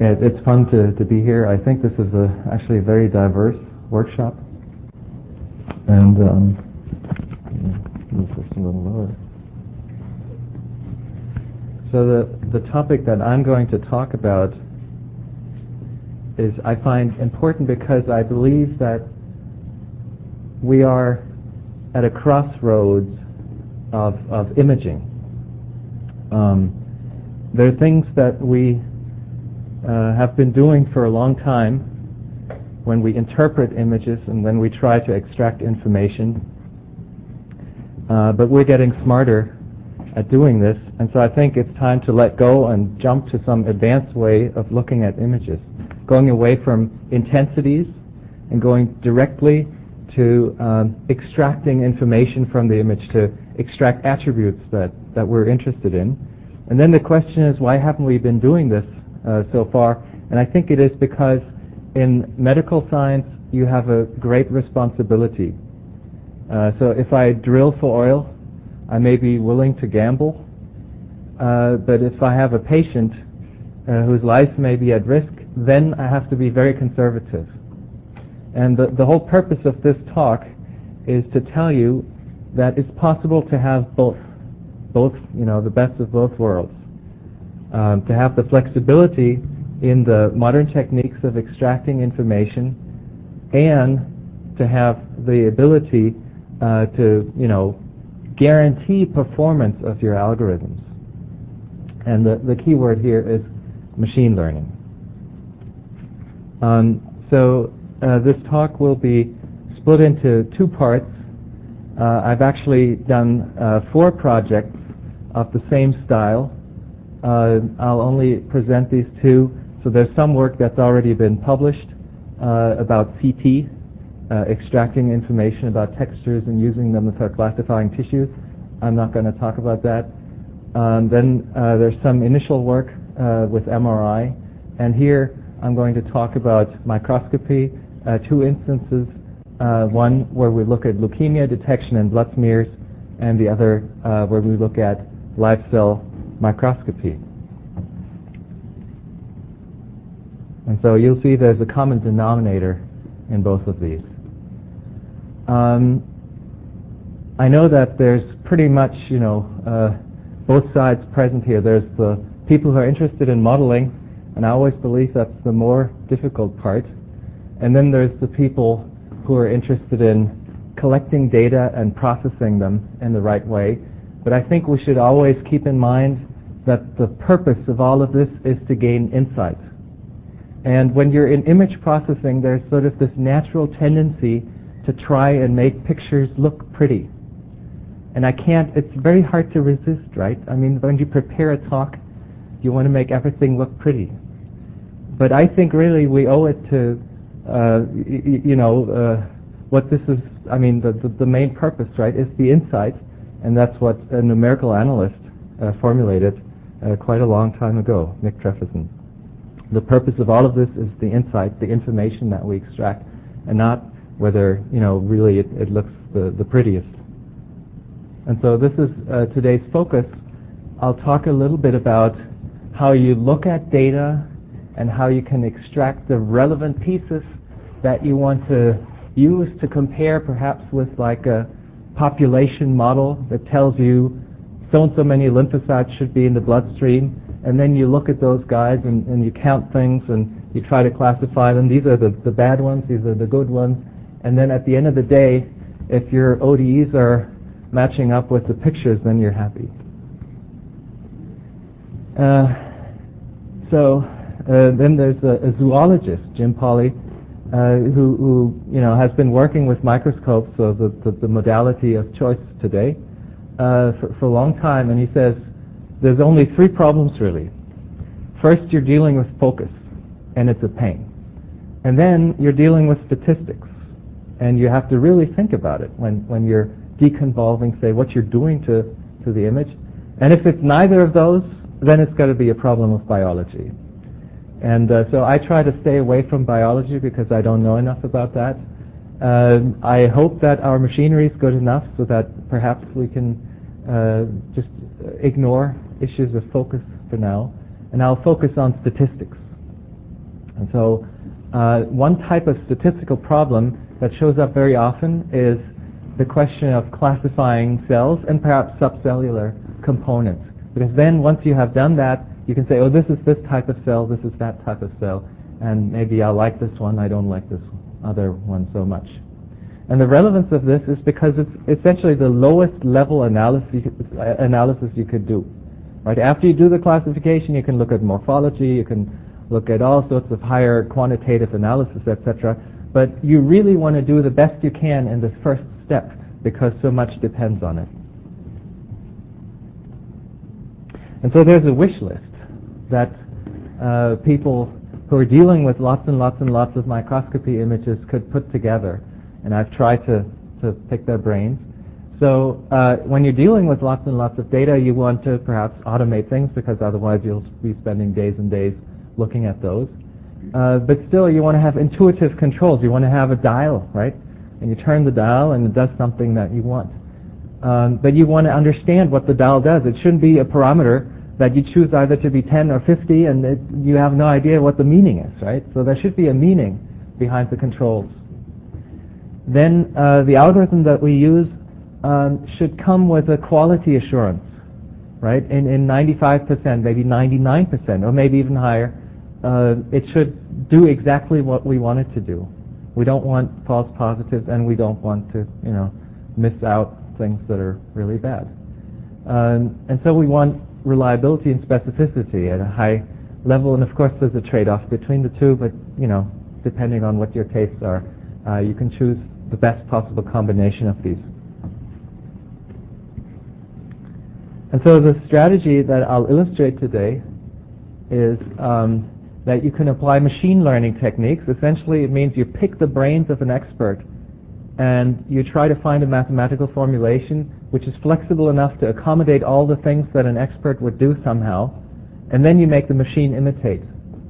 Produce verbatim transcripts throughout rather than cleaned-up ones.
It, it's fun to, to be here. I think this is a, actually a very diverse workshop. And um, move this a little lower. So the, the topic that I'm going to talk about is I find important because I believe that we are at a crossroads of, of imaging. Um, there are things that we uh, have been doing for a long time when we interpret images and when we try to extract information, uh, but we're getting smarter at doing this, and so I think it's time to let go and jump to some advanced way of looking at images, going away from intensities and going directly to um, extracting information from the image, to extract attributes that, that we're interested in. And then the question is, why haven't we been doing this uh, so far? And I think it is because in medical science you have a great responsibility. Uh, so if I drill for oil, I may be willing to gamble, uh, but if I have a patient uh, whose life may be at risk, then I have to be very conservative. And the, the whole purpose of this talk is to tell you that it's possible to have both, both, you know, the best of both worlds. Um, to have the flexibility in the modern techniques of extracting information, and to have the ability uh, to, you know, guarantee performance of your algorithms. And the, the key word here is machine learning. Um, so uh, this talk will be split into two parts. Uh, I've actually done uh, four projects of the same style. Uh, I'll only present these two. So there's some work that's already been published uh, about C T, uh, extracting information about textures and using them for classifying tissues. I'm not going to talk about that. Um, then uh, there's some initial work uh, with M R I, and here I'm going to talk about microscopy, uh, two instances, uh, one where we look at leukemia detection in blood smears, and the other uh, where we look at live cell microscopy. And so you'll see there's a common denominator in both of these. Um, I know that there's pretty much, you know, uh, both sides present here. There's the people who are interested in modeling, and I always believe that's the more difficult part. And then there's the people who are interested in collecting data and processing them in the right way. But I think we should always keep in mind that the purpose of all of this is to gain insight. And when you're in image processing, there's sort of this natural tendency to try and make pictures look pretty. And I can't, it's very hard to resist, right? I mean, when you prepare a talk, you want to make everything look pretty. But I think really we owe it to, uh, y- you know, uh, what this is, I mean, the, the, the main purpose, right, is the insight. And that's what a numerical analyst uh, formulated uh, quite a long time ago, Nick Trefethen. The purpose of all of this is the insight, the information that we extract, and not whether, you know, really it, it looks the, the prettiest. And so this is uh, today's focus. I'll talk a little bit about how you look at data and how you can extract the relevant pieces that you want to use to compare perhaps with like a population model that tells you so and so many lymphocytes should be in the bloodstream, and then you look at those guys and, and you count things and you try to classify them. These are the, the bad ones, these are the good ones, and then at the end of the day, if your O D Es are matching up with the pictures, then you're happy. Uh, so uh, then there's a, a zoologist, Jim Pauly, uh, who, who you know has been working with microscopes, so the, the, the modality of choice today, uh, for, for a long time, and he says there's only three problems really. First, you're dealing with focus, and it's a pain. And then you're dealing with statistics, and you have to really think about it when, when you're deconvolving, say, what you're doing to, to the image. And if it's neither of those, then it's got to be a problem of biology. And uh, so I try to stay away from biology because I don't know enough about that. Uh, I hope that our machinery is good enough so that perhaps we can uh, just ignore issues of focus for now. And I'll focus on statistics. And so uh, one type of statistical problem that shows up very often is the question of classifying cells and perhaps subcellular components. Because then once you have done that, you can say, oh, this is this type of cell, this is that type of cell, and maybe I like this one, I don't like this other one so much. And the relevance of this is because it's essentially the lowest level analysis, analysis you could do. Right? After you do the classification, you can look at morphology, you can look at all sorts of higher quantitative analysis, et cetera. But you really want to do the best you can in this first step because so much depends on it. And so there's a wish list that uh, people who are dealing with lots and lots and lots of microscopy images could put together. And I've tried to, to pick their brains. So uh, when you're dealing with lots and lots of data, you want to perhaps automate things because otherwise you'll be spending days and days looking at those. Uh, but still, you want to have intuitive controls. You want to have a dial, right? And you turn the dial and it does something that you want. Um, but you want to understand what the dial does. It shouldn't be a parameter that you choose either to be ten or fifty and it, you have no idea what the meaning is, right? So there should be a meaning behind the controls. Then uh, the algorithm that we use um, should come with a quality assurance, right? In, in ninety-five percent, maybe ninety-nine percent, or maybe even higher, uh, it should do exactly what we want it to do. We don't want false positives, and we don't want to, you know, miss out things that are really bad. Um, and so we want reliability and specificity at a high level, and of course there's a trade-off between the two, but, you know, depending on what your tastes are, uh, you can choose the best possible combination of these. And so the strategy that I'll illustrate today is um, that you can apply machine learning techniques. Essentially, it means you pick the brains of an expert and you try to find a mathematical formulation which is flexible enough to accommodate all the things that an expert would do somehow, and then you make the machine imitate.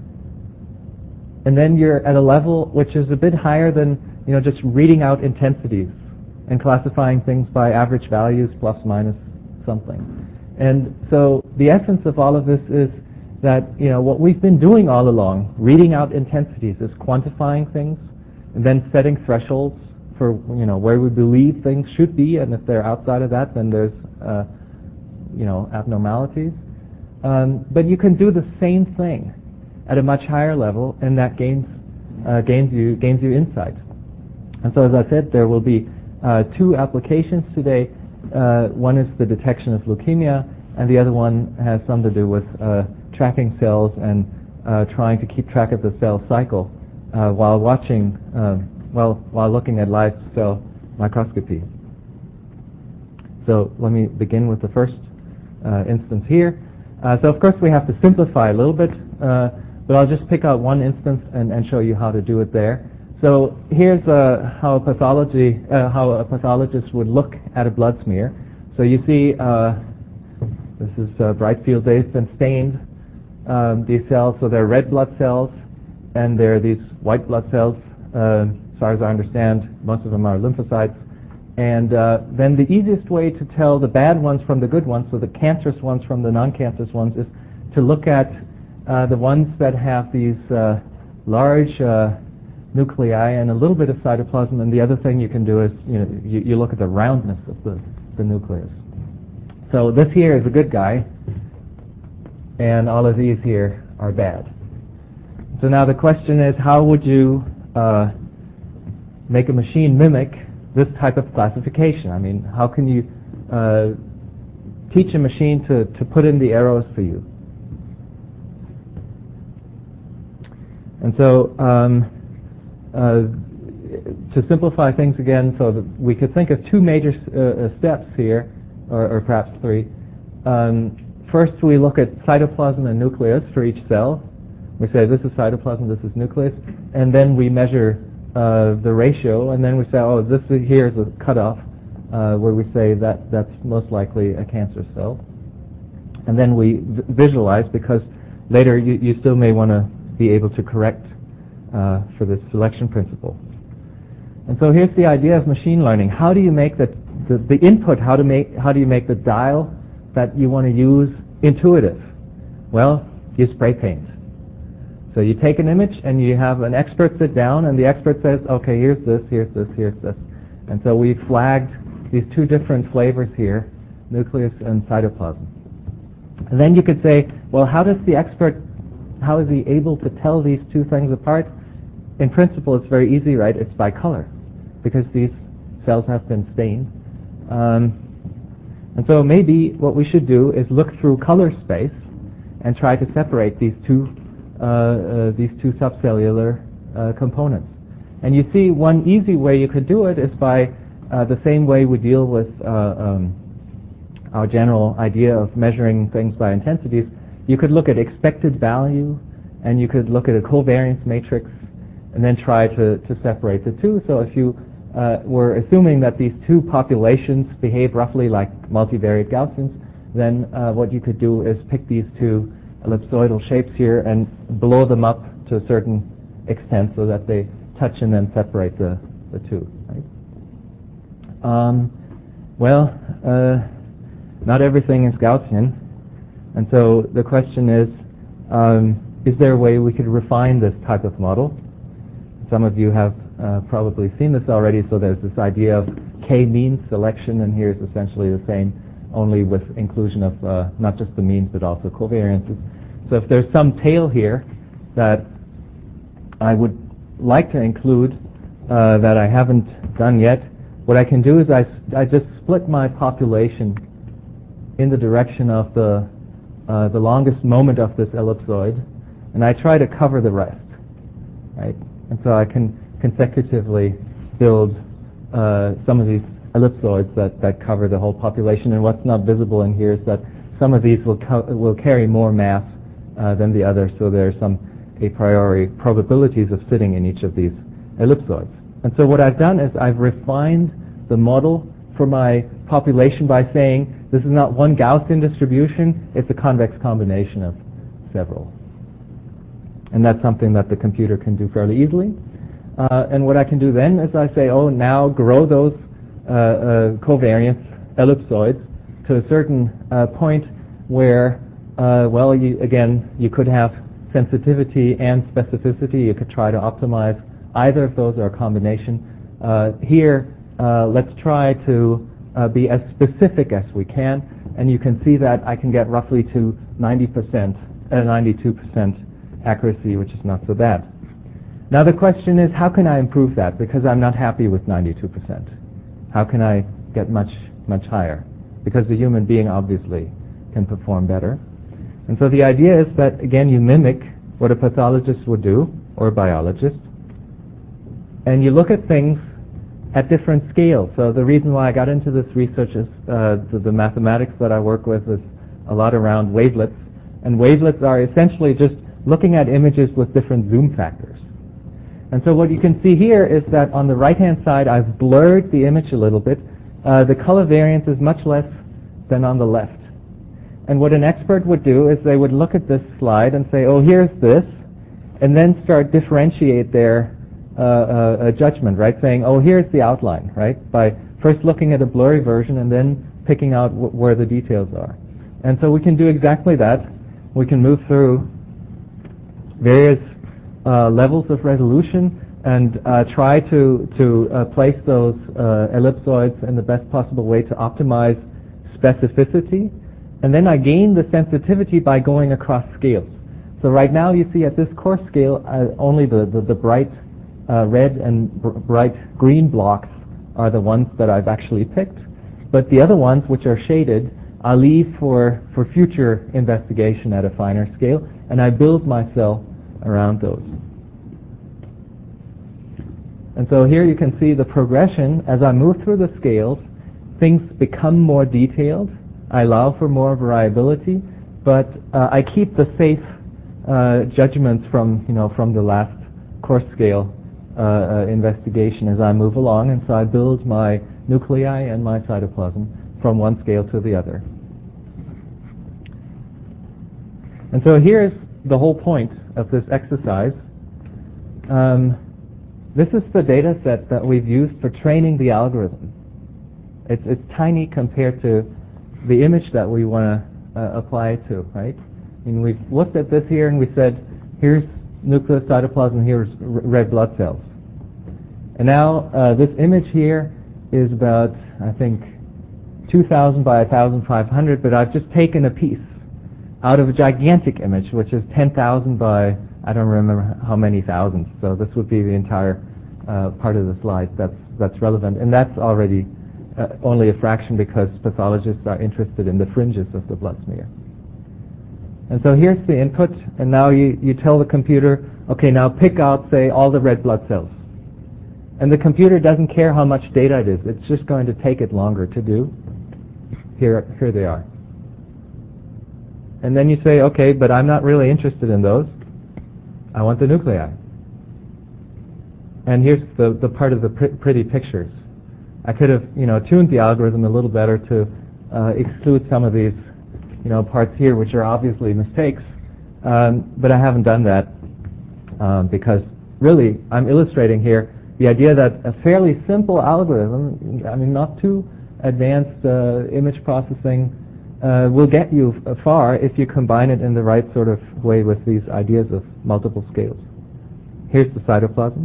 And then you're at a level which is a bit higher than, you know, just reading out intensities and classifying things by average values plus minus something. And so the essence of all of this is that, you know, what we've been doing all along, reading out intensities, is quantifying things and then setting thresholds for, you know, where we believe things should be, and if they're outside of that, then there's, uh, you know, abnormalities. Um, but you can do the same thing at a much higher level, and that gains uh, gains you gains you insight. And so, as I said, there will be uh, two applications today. Uh, one is the detection of leukemia, and the other one has something to do with uh, tracking cells and uh, trying to keep track of the cell cycle uh, while watching, uh, well, while looking at live cell microscopy. So let me begin with the first uh, instance here. Uh, so of course we have to simplify a little bit, uh, but I'll just pick out one instance and, and show you how to do it there. So here's uh, how a pathology, uh, how a pathologist would look at a blood smear. So you see, uh, this is uh, bright field. They've been stained, um, these cells, so they're red blood cells, and there are these white blood cells. Uh, as far as I understand, most of them are lymphocytes. And uh, then the easiest way to tell the bad ones from the good ones, so the cancerous ones from the non-cancerous ones, is to look at uh, the ones that have these uh, large uh, nuclei and a little bit of cytoplasm, and the other thing you can do is, you know, you, you look at the roundness of the, the nucleus. So this here is a good guy, and all of these here are bad. So now the question is, how would you uh, make a machine mimic this type of classification? I mean, how can you uh, teach a machine to, to put in the arrows for you? And so um, uh, to simplify things again, so that we could think of two major uh, steps here, or, or perhaps three. Um, first, we look at cytoplasm and nucleus for each cell. We say this is cytoplasm, this is nucleus, and then we measure Uh, the ratio, and then we say, oh, this is, here's a cutoff uh, where we say that that's most likely a cancer cell. And then we v- visualize, because later you, you still may want to be able to correct uh, for this selection principle. And so here's the idea of machine learning. How do you make the, the, the input, how, to make, how do you make the dial that you want to use intuitive? Well, you spray paint. So you take an image and you have an expert sit down, and the expert says, okay, here's this, here's this, here's this. And so we flagged these two different flavors here, nucleus and cytoplasm. And then you could say, well, how does the expert, how is he able to tell these two things apart? In principle, it's very easy, right? It's by color, because these cells have been stained. Um, and so maybe what we should do is look through color space and try to separate these two uh, uh, these two subcellular uh, components. And you see, one easy way you could do it is by uh, the same way we deal with uh, um, our general idea of measuring things by intensities. You could look at expected value, and you could look at a covariance matrix, and then try to, to separate the two. So if you uh, were assuming that these two populations behave roughly like multivariate Gaussians, then uh, what you could do is pick these two ellipsoidal shapes here and blow them up to a certain extent so that they touch and then separate the, the two. Right? Um, well, uh, not everything is Gaussian, and so the question is, um, is there a way we could refine this type of model? Some of you have uh, probably seen this already, so there's this idea of k-mean selection, and here's essentially the same, only with inclusion of uh, not just the means but also covariances. So if there's some tail here that I would like to include uh, that I haven't done yet, what I can do is I, I just split my population in the direction of the, uh, the longest moment of this ellipsoid, and I try to cover the rest. Right? And so I can consecutively build uh, some of these ellipsoids that, that cover the whole population. And what's not visible in here is that some of these will, co- will carry more mass uh, than the others, so there are some a priori probabilities of sitting in each of these ellipsoids. And so what I've done is I've refined the model for my population by saying this is not one Gaussian distribution, it's a convex combination of several. And that's something that the computer can do fairly easily. Uh, and what I can do then is I say, oh, now grow those uh, uh, covariance ellipsoids to a certain uh, point where, uh, well, you, again, you could have sensitivity and specificity. You could try to optimize either of those or a combination. Uh, here, uh, let's try to uh, be as specific as we can, and you can see that I can get roughly to ninety percent, uh, ninety-two percent accuracy, which is not so bad. Now the question is, how can I improve that? Because I'm not happy with ninety-two percent. How can I get much, much higher? Because the human being obviously can perform better. And so the idea is that, again, you mimic what a pathologist would do, or a biologist, and you look at things at different scales. So the reason why I got into this research is uh, the, the mathematics that I work with is a lot around wavelets, and wavelets are essentially just looking at images with different zoom factors. And so what you can see here is that on the right-hand side, I've blurred the image a little bit. Uh, the color variance is much less than on the left. And what an expert would do is they would look at this slide and say, oh, here's this, and then start differentiate their uh, uh, judgment, right? Saying, oh, here's the outline, right? By first looking at a blurry version and then picking out w- where the details are. And so we can do exactly that. We can move through various uh, levels of resolution and uh, try to, to uh, place those uh, ellipsoids in the best possible way to optimize specificity. And then I gain the sensitivity by going across scales. So right now you see at this coarse scale, uh, only the, the, the bright uh, red and br- bright green blocks are the ones that I've actually picked. But the other ones, which are shaded, I leave for, for future investigation at a finer scale, and I build my cell around those. And so here you can see the progression. As I move through the scales, things become more detailed. I allow for more variability, but uh, I keep the safe uh, judgments from, you know, from the last coarse scale uh, uh, investigation as I move along, and so I build my nuclei and my cytoplasm from one scale to the other. And so here's the whole point of this exercise. Um, this is the data set that we've used for training the algorithm. It's, it's tiny compared to the image that we want to uh, apply it to, right? I mean, we've looked at this here and we said, here's nucleus, cytoplasm, here's r- red blood cells. And now uh, this image here is about, I think, two thousand by one thousand five hundred, but I've just taken a piece out of a gigantic image, which is ten thousand by, I don't remember how many thousands. So this would be the entire uh, part of the slide that's, that's relevant. And that's already uh, only a fraction because pathologists are interested in the fringes of the blood smear. And so here's the input, and now you, you tell the computer, okay, now pick out, say, all the red blood cells. And the computer doesn't care how much data it is. It's just going to take it longer to do. Here, here they are. And then you say, okay, but I'm not really interested in those. I want the nuclei. And here's the, the part of the pr- pretty pictures. I could have, you know, tuned the algorithm a little better to uh, exclude some of these, you know, parts here, which are obviously mistakes. Um, but I haven't done that um, because really I'm illustrating here the idea that a fairly simple algorithm, I mean, not too advanced uh, image processing, uh, will get you f- far if you combine it in the right sort of way with these ideas of multiple scales. Here's the cytoplasm.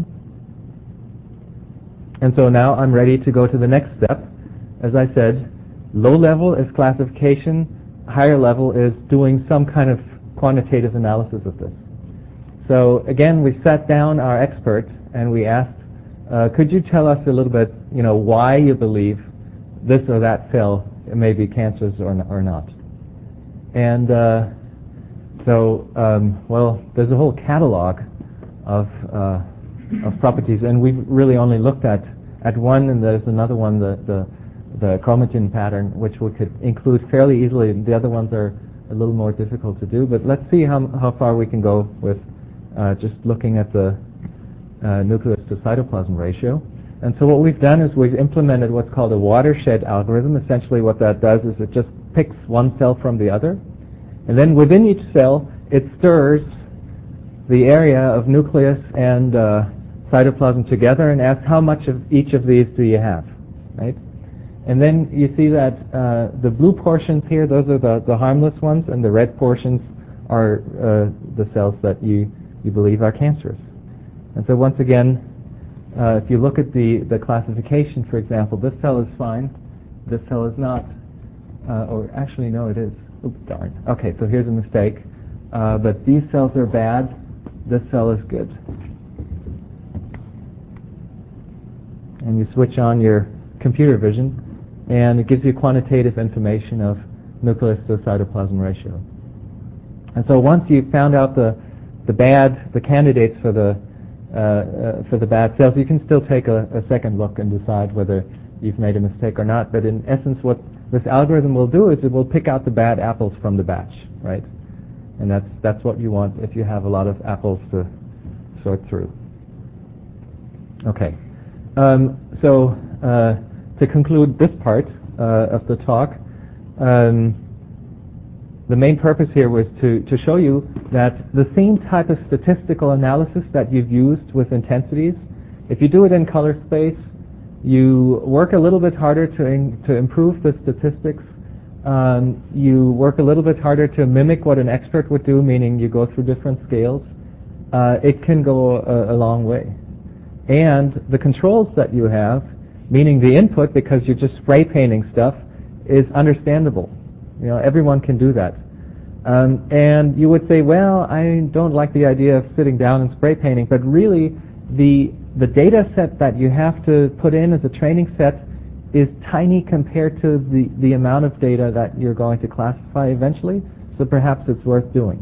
And so now I'm ready to go to the next step. As I said, low level is classification, higher level is doing some kind of quantitative analysis of this. So again, we sat down our expert and we asked, uh, could you tell us a little bit, you know, why you believe this or that cell may be cancerous or, n- or not? And uh, so, um, well, there's a whole catalog of uh, of properties, and we've really only looked at, at one, and there's another one, the, the, the chromatin pattern, which we could include fairly easily. The other ones are a little more difficult to do, but let's see how, how far we can go with uh, just looking at the uh, nucleus to cytoplasm ratio. And so what we've done is we've implemented what's called a watershed algorithm. Essentially what that does is it just picks one cell from the other, and then within each cell it stirs the area of nucleus and uh, cytoplasm together and asks how much of each of these do you have, right? And then you see that uh, the blue portions here, those are the, the harmless ones, and the red portions are uh, the cells that you, you believe are cancerous. And so once again, uh, if you look at the, the classification, for example, this cell is fine, this cell is not, uh, or actually no, it is. Oops, darn. Okay, so here's a mistake. Uh, but these cells are bad, this cell is good. And you switch on your computer vision, and it gives you quantitative information of nucleus to cytoplasm ratio. And so once you've found out the the bad, the candidates for the uh, uh, for the bad cells, you can still take a, a second look and decide whether you've made a mistake or not. But in essence, what this algorithm will do is it will pick out the bad apples from the batch, right? And that's that's what you want if you have a lot of apples to sort through. Okay. Um, so uh, to conclude this part uh, of the talk, um, the main purpose here was to, to show you that the same type of statistical analysis that you've used with intensities, if you do it in color space, you work a little bit harder to, in, to improve the statistics. Um, you work a little bit harder to mimic what an expert would do, meaning you go through different scales. Uh, it can go a, a long way. And the controls that you have, meaning the input, because you're just spray painting stuff, is understandable. You know, everyone can do that. Um, and you would say, well, I don't like the idea of sitting down and spray painting, but really the the data set that you have to put in as a training set is tiny compared to the, the amount of data that you're going to classify eventually, so perhaps it's worth doing.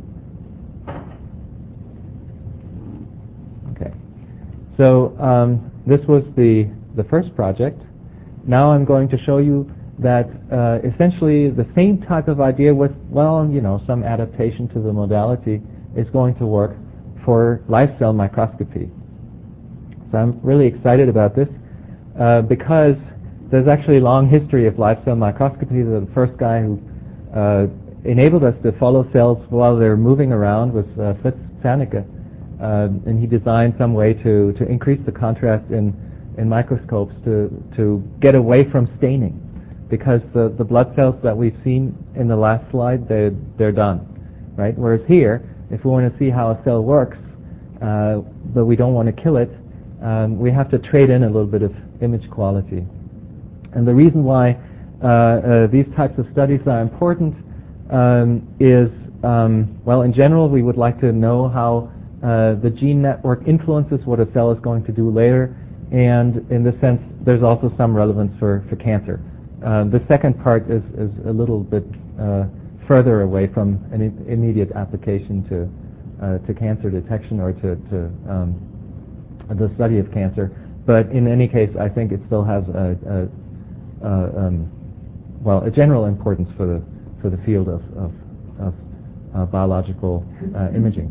Okay. So um, this was the, the first project. Now I'm going to show you that uh, essentially the same type of idea with, well, you know, some adaptation to the modality is going to work for live cell microscopy. So I'm really excited about this uh, because there's actually a long history of live cell microscopy. The first guy who uh, enabled us to follow cells while they're moving around was uh, Fritz Zernike, uh, and he designed some way to, to increase the contrast in, in microscopes to, to get away from staining, because the, the blood cells that we've seen in the last slide, they're, they're done, right? Whereas here, if we want to see how a cell works, uh, but we don't want to kill it, um, we have to trade in a little bit of image quality. And the reason why uh, uh, these types of studies are important um, is, um, well, in general, we would like to know how uh, the gene network influences what a cell is going to do later, and in this sense, there's also some relevance for, for cancer. Uh, the second part is, is a little bit uh, further away from an i- immediate application to uh, to cancer detection or to, to um, the study of cancer. But in any case, I think it still has a, a, a um, well a general importance for the for the field of of, of uh, biological uh, imaging.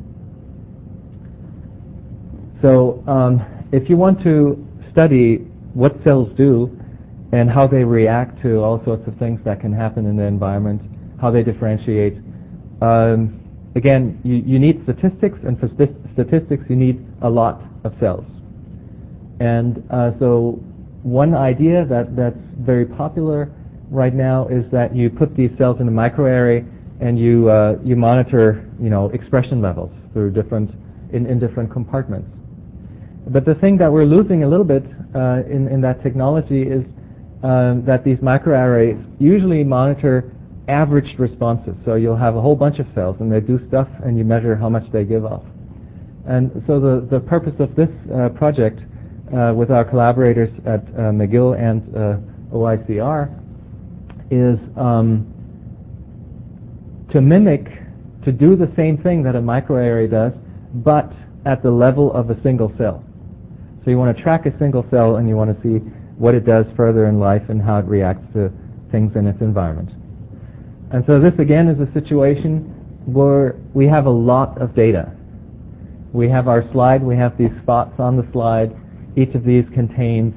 So, um, if you want to study what cells do and how they react to all sorts of things that can happen in the environment, how they differentiate. Um, again, you, you need statistics, and for st- statistics you need a lot of cells. And uh, so one idea that, that's very popular right now is that you put these cells in a microarray and you uh, you monitor, you know, expression levels through different in, in different compartments. But the thing that we're losing a little bit uh, in, in that technology is um, that these microarrays usually monitor averaged responses. So you'll have a whole bunch of cells and they do stuff and you measure how much they give off. And so the, the purpose of this uh, project uh, with our collaborators at uh, McGill and uh, O I C R is um, to mimic, to do the same thing that a microarray does, but at the level of a single cell. So you want to track a single cell and you want to see what it does further in life and how it reacts to things in its environment. And so this again is a situation where we have a lot of data. We have our slide, we have these spots on the slide. Each of these contains,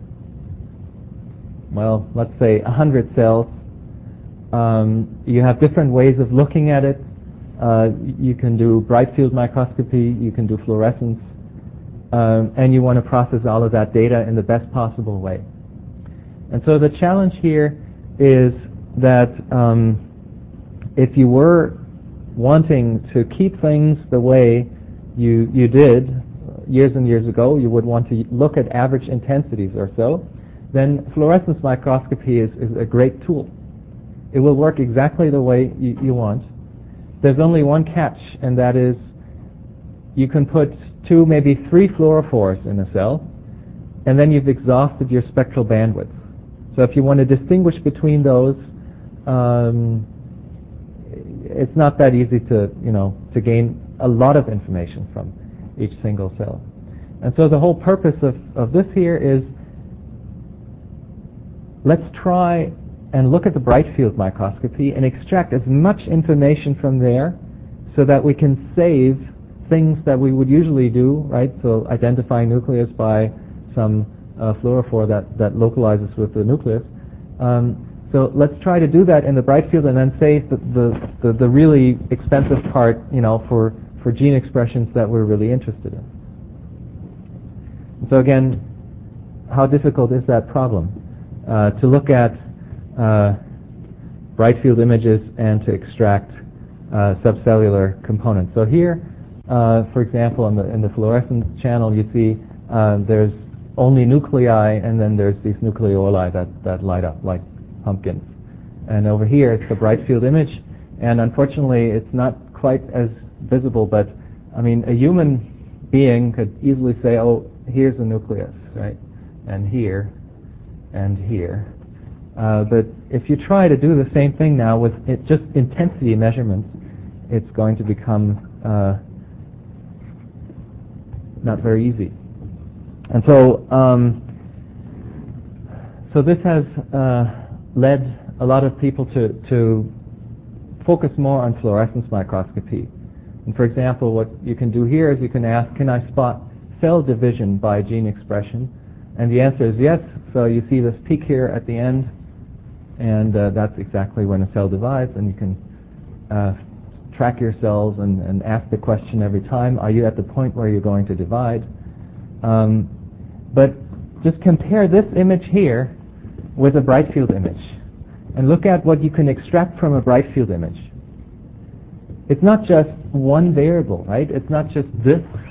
well, let's say one hundred cells. Um, you have different ways of looking at it. Uh, you can do bright field microscopy, you can do fluorescence, um, and you want to process all of that data in the best possible way. And so the challenge here is that um, if you were wanting to keep things the way you, you did years and years ago, you would want to look at average intensities or so, then fluorescence microscopy is, is a great tool. It will work exactly the way you, you want. There's only one catch, and that is you can put two, maybe three fluorophores in a cell, and then you've exhausted your spectral bandwidth. So if you want to distinguish between those, um, it's not that easy to, you know, to gain a lot of information from each single cell. And so the whole purpose of, of this here is let's try and look at the bright field microscopy and extract as much information from there so that we can save things that we would usually do, right? So identify nucleus by some uh, fluorophore that, that localizes with the nucleus. Um, so let's try to do that in the bright field and then save the, the, the, the really expensive part, you know, for, for gene expressions that we're really interested in. So again, how difficult is that problem? Uh, to look at uh, bright field images and to extract uh, subcellular components. So here, uh, for example, in the, in the fluorescence channel, you see uh, there's only nuclei, and then there's these nucleoli that, that light up like pumpkins. And over here, it's the bright field image, and unfortunately, it's not quite as visible, but I mean, a human being could easily say, oh, here's a nucleus, right? And here, and here. Uh, but if you try to do the same thing now with it, just intensity measurements, it's going to become uh, not very easy. And so, um, so this has uh, led a lot of people to, to focus more on fluorescence microscopy. And for example, what you can do here is you can ask, can I spot cell division by gene expression? And the answer is yes. So you see this peak here at the end, and uh, that's exactly when a cell divides, and you can uh, track your cells and, and ask the question every time, are you at the point where you're going to divide? Um, but just compare this image here with a bright field image, and look at what you can extract from a bright field image. It's not just one variable, right? It's not just this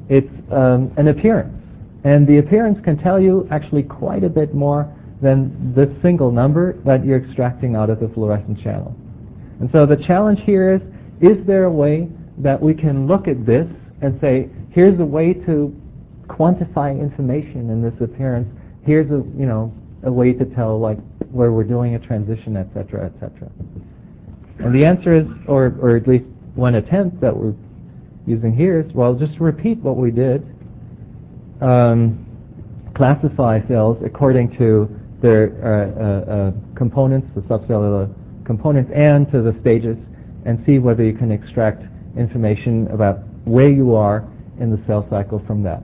It's um, an appearance. And the appearance can tell you actually quite a bit more than this single number that you're extracting out of the fluorescent channel. And so the challenge here is, is there a way that we can look at this and say, here's a way to quantify information in this appearance, here's a, you know, a way to tell like where we're doing a transition, et cetera, et cetera. And the answer is, or, or at least one attempt that we're using here is, well, just repeat what we did. Um, classify cells according to their uh, uh, uh, components, the subcellular components, and to the stages, and see whether you can extract information about where you are in the cell cycle from that.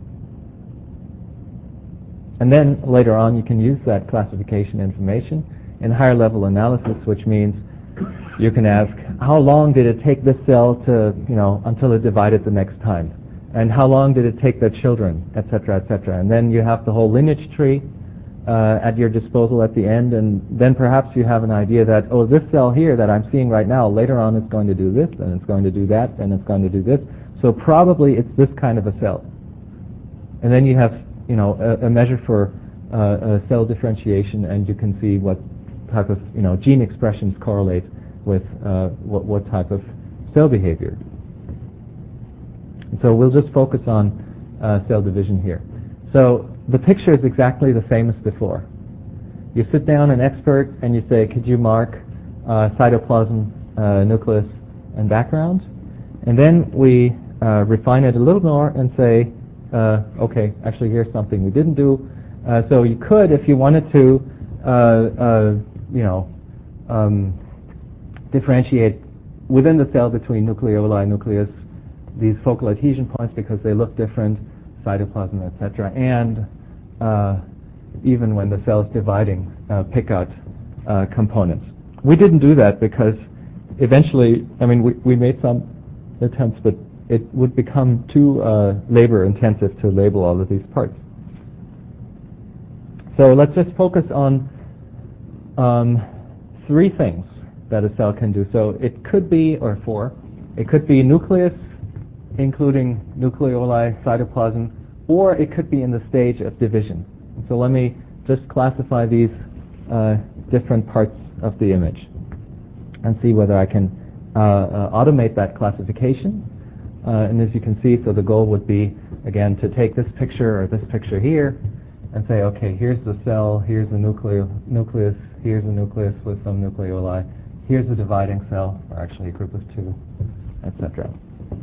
And then later on you can use that classification information in higher level analysis, which means you can ask, how long did it take this cell to, you know, until it divided the next time? And how long did it take their children, et cetera, et cetera. And then you have the whole lineage tree uh, at your disposal at the end, and then perhaps you have an idea that, oh, this cell here that I'm seeing right now, later on it's going to do this, and it's going to do that, and it's going to do this. So probably it's this kind of a cell. And then you have, you know, a, a measure for uh, uh, cell differentiation, and you can see what type of, you know, gene expressions correlate with uh, what, what type of cell behavior. And so we'll just focus on uh, cell division here. So the picture is exactly the same as before. You sit down an expert and you say, could you mark uh, cytoplasm, uh, nucleus, and background? And then we uh, refine it a little more and say, uh, okay, actually here's something we didn't do. Uh, so you could, if you wanted to, uh, uh, you know, um, differentiate within the cell between nucleoli, nucleus, these focal adhesion points because they look different, cytoplasm, et cetera, and uh, even when the cell's dividing, uh, pick out uh, components. We didn't do that because eventually, I mean, we, we made some attempts, but it would become too uh, labor intensive to label all of these parts. So let's just focus on um, three things that a cell can do. So it could be, or four, it could be nucleus, including nucleoli, cytoplasm, or it could be in the stage of division. So let me just classify these uh, different parts of the image and see whether I can uh, uh, automate that classification. Uh, and as you can see, so the goal would be, again, to take this picture or this picture here and say, okay, here's the cell, here's the nucleo nucleus, here's the nucleus with some nucleoli, here's the dividing cell, or actually a group of two, et cetera.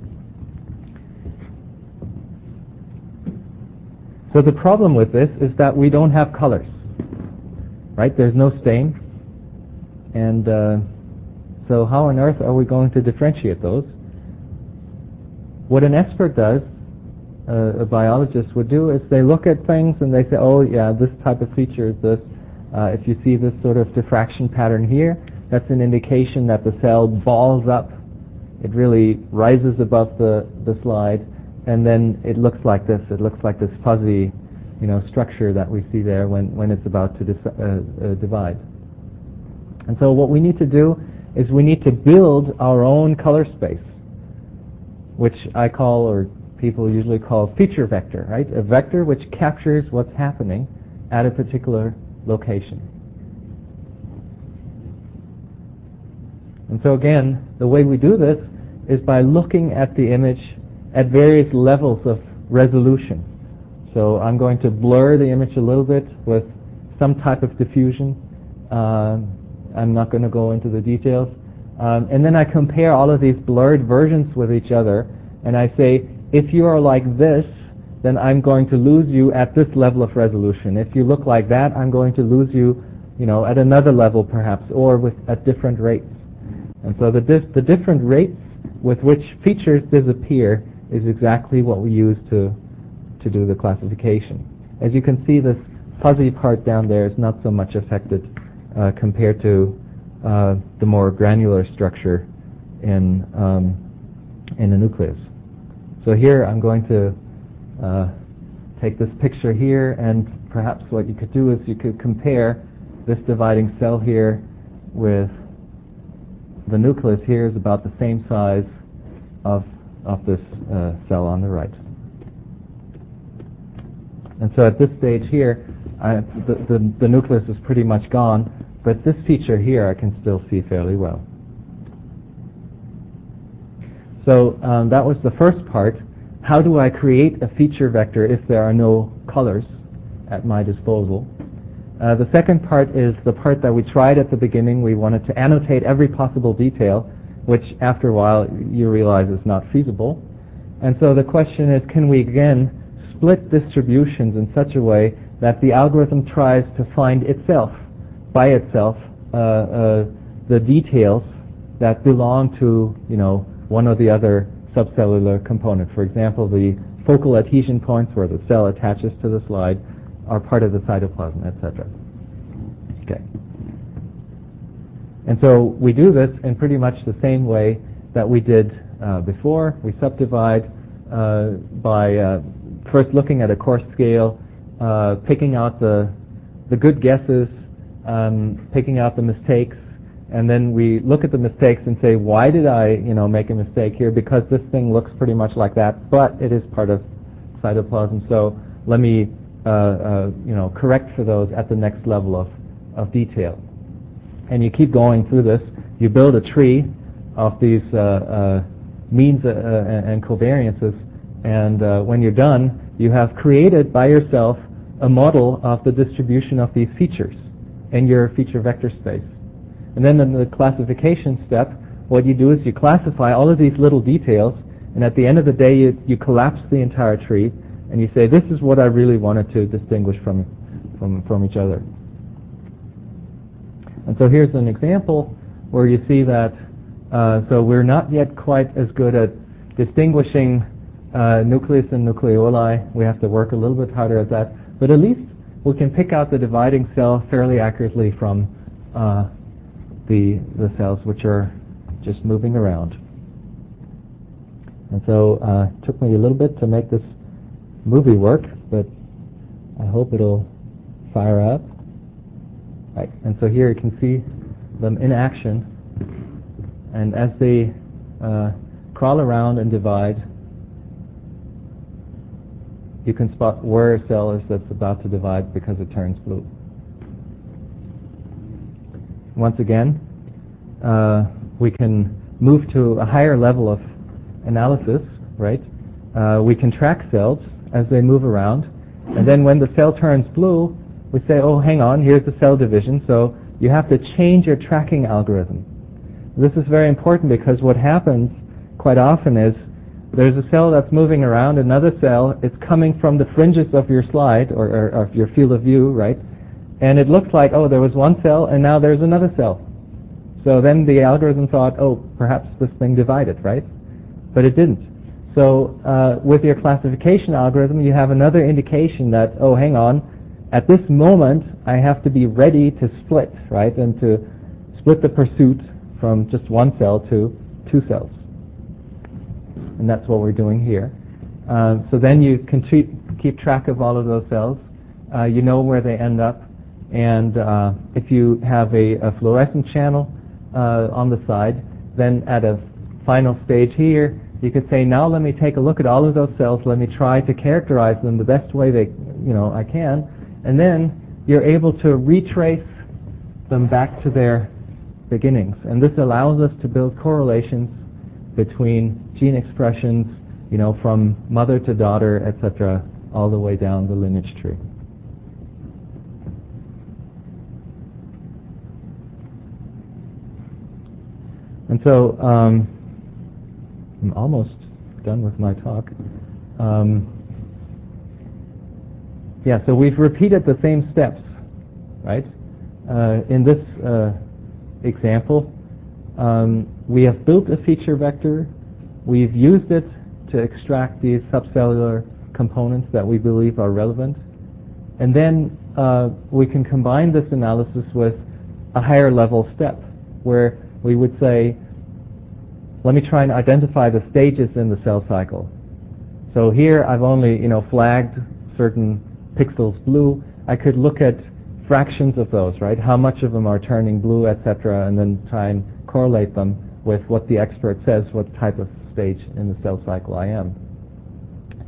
So the problem with this is that we don't have colors, right? There's no stain. And uh, so how on earth are we going to differentiate those? What an expert does, uh, a biologist would do, is they look at things and they say, oh yeah, this type of feature is this. Uh, if you see this sort of diffraction pattern here, that's an indication that the cell balls up. It really rises above the, the slide. And then it looks like this. It looks like this fuzzy, you know, structure that we see there when, when it's about to dis- uh, uh, divide. And so what we need to do is we need to build our own color space, which I call, or people usually call, feature vector, right? A vector which captures what's happening at a particular location. And so again, the way we do this is by looking at the image at various levels of resolution. So I'm going to blur the image a little bit with some type of diffusion. Uh, I'm not going to go into the details. Um, and then I compare all of these blurred versions with each other, and I say, if you are like this, then I'm going to lose you at this level of resolution. If you look like that, I'm going to lose you, you know, at another level perhaps, or with at different rates. And so the, dif- the different rates with which features disappear is exactly what we use to to do the classification. As you can see, this fuzzy part down there is not so much affected uh, compared to uh, the more granular structure in um, in the nucleus. So here I'm going to uh, take this picture here, and perhaps what you could do is you could compare this dividing cell here with the nucleus. Here is about the same size of of this uh, cell on the right. And so at this stage here, I, the, the, the nucleus is pretty much gone, but this feature here I can still see fairly well. So um, that was the first part. How do I create a feature vector if there are no colors at my disposal? Uh, the second part is the part that we tried at the beginning. We wanted to annotate every possible detail, which after a while you realize is not feasible. And so the question is, can we again split distributions in such a way that the algorithm tries to find itself, by itself, uh, uh, the details that belong to, you know, one or the other subcellular component. For example, the focal adhesion points where the cell attaches to the slide are part of the cytoplasm, et cetera. Okay. And so we do this in pretty much the same way that we did uh, before. We subdivide uh, by uh, first looking at a coarse scale, uh, picking out the the good guesses, um, picking out the mistakes, and then we look at the mistakes and say, why did I, you know, make a mistake here? Because this thing looks pretty much like that, but it is part of cytoplasm. So let me, uh, uh, you know, correct for those at the next level of of detail. And you keep going through this. You build a tree of these uh, uh, means uh, uh, and covariances, and uh, when you're done, you have created by yourself a model of the distribution of these features in your feature vector space. And then in the classification step, what you do is you classify all of these little details, and at the end of the day, you, you collapse the entire tree, and you say, this is what I really wanted to distinguish from, from, from each other. And so here's an example where you see that, uh, so we're not yet quite as good at distinguishing uh, nucleus and nucleoli. We have to work a little bit harder at that. But at least we can pick out the dividing cell fairly accurately from uh, the, the cells which are just moving around. And so uh, it took me a little bit to make this movie work, but I hope it'll fire up. Right. And so here you can see them in action, and as they uh, crawl around and divide, you can spot where a cell is that's about to divide because it turns blue. Once again, uh, we can move to a higher level of analysis, right? Uh, we can track cells as they move around, and then when the cell turns blue, we say, oh, hang on, here's the cell division, so you have to change your tracking algorithm. This is very important because what happens quite often is there's a cell that's moving around, another cell, it's coming from the fringes of your slide, or, or, or your field of view, right? And it looks like, oh, there was one cell, and now there's another cell. So then the algorithm thought, oh, perhaps this thing divided, right? But it didn't. So uh, with your classification algorithm, you have another indication that, oh, hang on, at this moment, I have to be ready to split, right, and to split the pursuit from just one cell to two cells. And that's what we're doing here. Uh, so then you can treat, keep track of all of those cells. Uh, you know where they end up. And uh, if you have a, a fluorescent channel uh, on the side, then at a final stage here, you could say, now let me take a look at all of those cells. Let me try to characterize them the best way they, you know, I can. And then you're able to retrace them back to their beginnings. And this allows us to build correlations between gene expressions, you know, from mother to daughter, et cetera, all the way down the lineage tree. And so um, I'm almost done with my talk. Um, Yeah, so we've repeated the same steps, right? Uh, in this uh, example, um, we have built a feature vector. We've used it to extract these subcellular components that we believe are relevant. And then uh, we can combine this analysis with a higher level step, where we would say, let me try and identify the stages in the cell cycle. So here I've only, you know, flagged certain pixels blue. I could look at fractions of those, right? How much of them are turning blue, et cetera, and then try and correlate them with what the expert says, what type of stage in the cell cycle I am.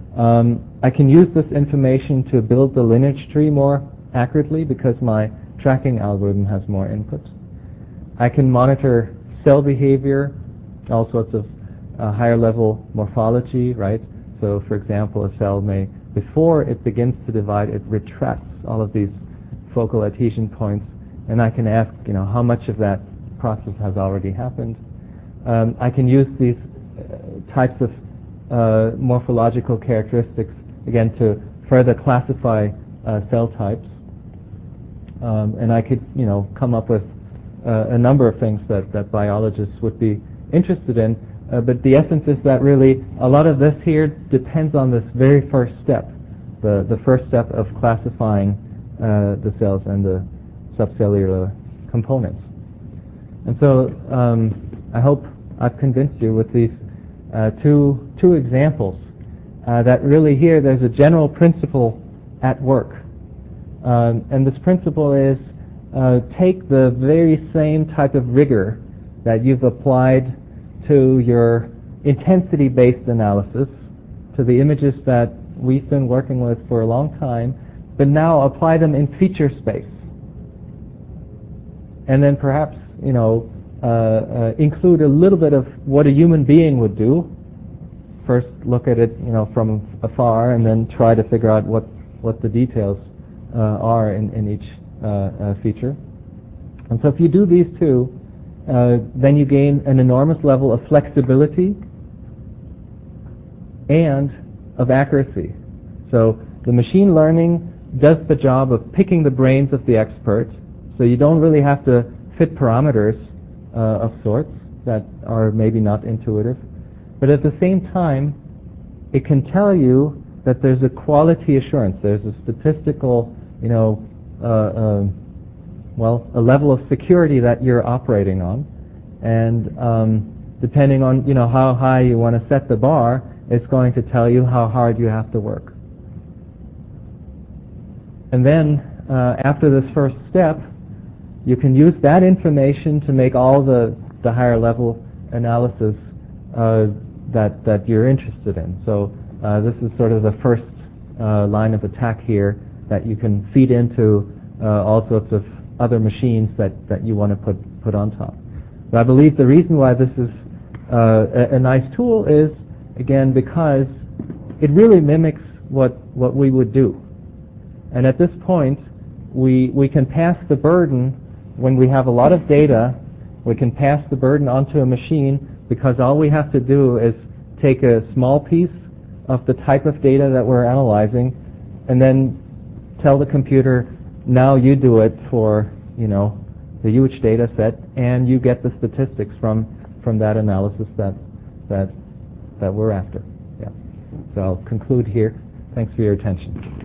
Um, I can use this information to build the lineage tree more accurately because my tracking algorithm has more inputs. I can monitor cell behavior, all sorts of uh, higher level morphology, right? So for example, a cell may, before it begins to divide, it retracts all of these focal adhesion points, and I can ask, you know, how much of that process has already happened. Um, I can use these uh, types of uh, morphological characteristics, again, to further classify uh, cell types. Um, and I could, you know, come up with uh, a number of things that, that biologists would be interested in. Uh, but the essence is that really a lot of this here depends on this very first step, the, the first step of classifying uh, the cells and the subcellular components. And so um, I hope I've convinced you with these uh, two, two examples uh, that really here there's a general principle at work. Um, and this principle is uh, take the very same type of rigor that you've applied to your intensity-based analysis, to the images that we've been working with for a long time, but now apply them in feature space. And then perhaps, you know, uh, uh, include a little bit of what a human being would do. First look at it, you know, from afar, and then try to figure out what, what the details uh, are in, in each uh, uh, feature. And so if you do these two, uh, then you gain an enormous level of flexibility and of accuracy. So the machine learning does the job of picking the brains of the expert, so you don't really have to fit parameters uh, of sorts that are maybe not intuitive. But at the same time, it can tell you that there's a quality assurance, there's a statistical, you know, uh, uh, well, a level of security that you're operating on. And um, depending on, you know, how high you want to set the bar, it's going to tell you how hard you have to work. And then, uh, after this first step, you can use that information to make all the, the higher level analysis uh, that, that you're interested in. So uh, this is sort of the first uh, line of attack here that you can feed into uh, all sorts of other machines that, that you want to put, put on top. But I believe the reason why this is uh, a, a nice tool is, again, because it really mimics what, what we would do. And at this point, we, we can pass the burden, when we have a lot of data, we can pass the burden onto a machine because all we have to do is take a small piece of the type of data that we're analyzing and then tell the computer, now you do it for, you know, the huge data set, and you get the statistics from, from that analysis that, that, that we're after. Yeah. So I'll conclude here. Thanks for your attention.